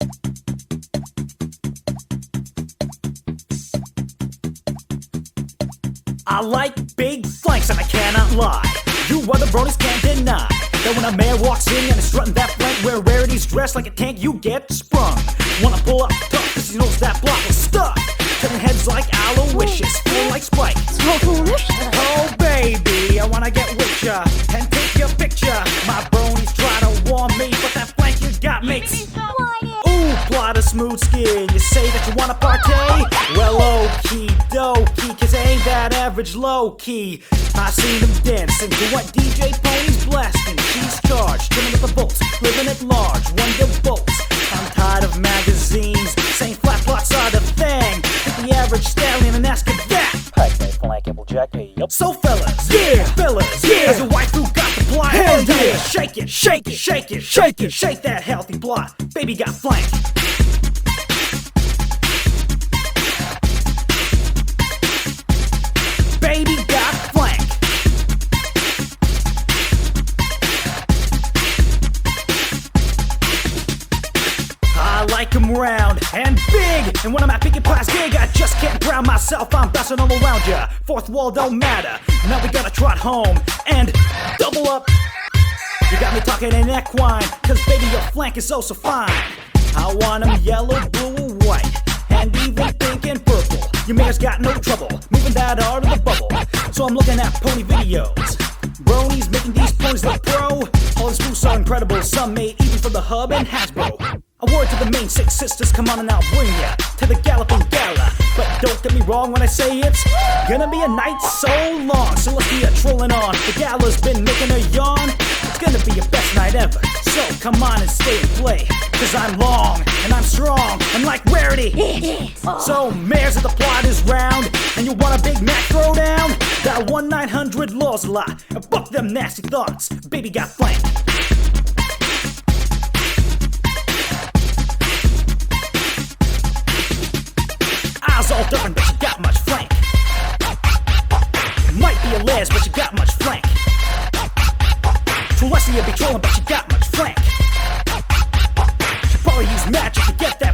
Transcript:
I like big flanks and I cannot lie. You other bronies can't deny that when a mayor walks in and is strutting that flank, where rarity's dressed like a tank, you get sprung. Wanna pull up tough cause he knows that block is stuck. Turning heads like Aloysius, feel like Spike. So foolish. Oh baby, I wanna get with ya and take your picture. My bronies try to warn me, but that flank you got makes ooh, plot a smooth skin. You say that you wanna partay? Well, okie dokie, cause it ain't that average low key. I seen them dancing to what DJ Pony's blasting. She's charged, chilling with the bolts, living at large, wonder bolts. I'm tired of magazines saying flat plots are the thing. Take the average stallion and ask her that. Pack that flank and we'll jack me up. So fellas, yeah, fellas, yeah, as a wife who got the plot, hell yeah, shake it, shake it, shake it, shake it, shake that healthy plot. Baby got flank. Baby got flank. I like 'em round and big, and when I'm at Pinkie Pie's gig, I just can't drown myself. I'm bouncing all around ya. Fourth wall don't matter. Now we gotta trot home and double up. You got me talking in equine, cause baby your flank is oh so fine. I want 'em yellow, blue, or white, and even pink and purple. Your mayor's got no trouble moving that art of the bubble. So I'm looking at pony videos. Bronies making these ponies look pro. All these moves are incredible, some made even for the Hub and Hasbro. A word to the main six sisters, come on and I'll bring ya to the Galloping Gala. But don't get me wrong when I say it's gonna be a night so long. So let's be a trolling on. The gala's been making a yawn. It's gonna be your best night ever. So come on and stay and play, cause I'm long and I'm strong and like Rarity. So mares of the plot is round, and you want a Big Mac throwdown? Dial 1-900-LAWS-A-LOT and fuck them nasty thoughts. Baby got flank. Eyes all different, but you got much flank. Might be a les, but you got much flank. True Leslie, you be trolling, but you got much flank. She probably use magic to get that